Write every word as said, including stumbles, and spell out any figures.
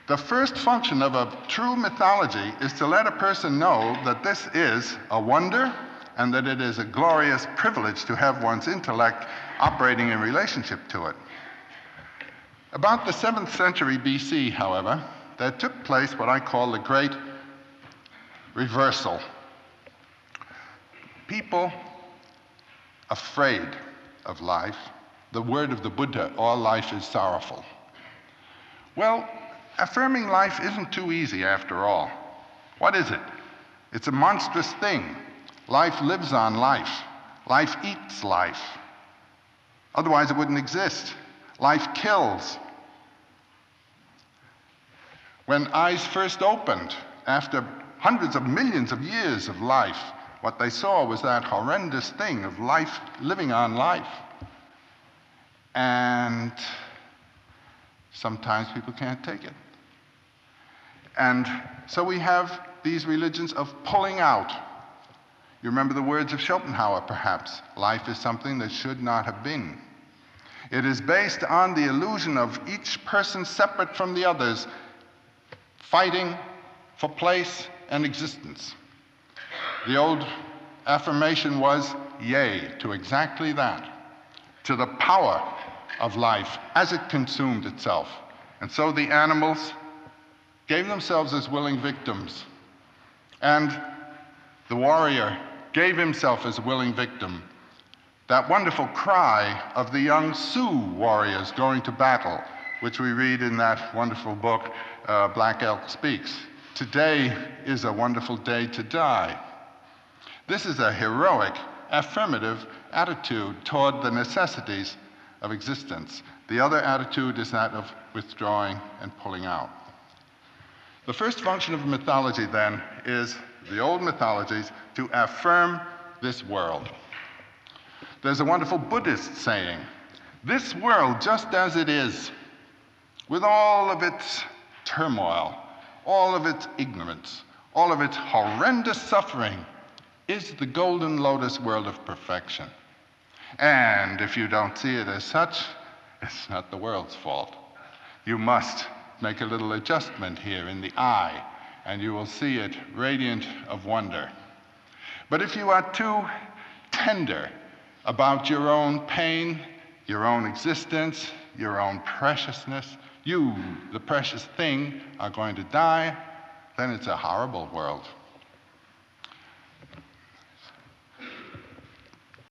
The first function of a true mythology is to let a person know that this is a wonder and that it is a glorious privilege to have one's intellect operating in relationship to it. About the seventh century B C, however, there took place what I call the great reversal. People afraid of life. The word of the Buddha, all life is sorrowful. Well, affirming life isn't too easy after all. What is it? It's a monstrous thing. Life lives on life. Life eats life. Otherwise it wouldn't exist. Life kills. When eyes first opened, after hundreds of millions of years of life, what they saw was that horrendous thing of life living on life. And sometimes people can't take it. And so we have these religions of pulling out. You remember the words of Schopenhauer, perhaps. Life is something that should not have been. It is based on the illusion of each person separate from the others, fighting for place and existence. The old affirmation was, yea, to exactly that, to the power of life as it consumed itself. And so the animals gave themselves as willing victims. And the warrior gave himself as a willing victim. That wonderful cry of the young Sioux warriors going to battle, which we read in that wonderful book, uh, Black Elk Speaks. Today is a wonderful day to die. This is a heroic, affirmative attitude toward the necessities of existence. The other attitude is that of withdrawing and pulling out. The first function of mythology, then, is the old mythologies to affirm this world. There's a wonderful Buddhist saying, this world just as it is, with all of its turmoil, all of its ignorance, all of its horrendous suffering, is the golden lotus world of perfection. And if you don't see it as such, it's not the world's fault. You must make a little adjustment here in the eye, and you will see it radiant of wonder. But if you are too tender about your own pain, your own existence, your own preciousness, you, the precious thing, are going to die, then it's a horrible world.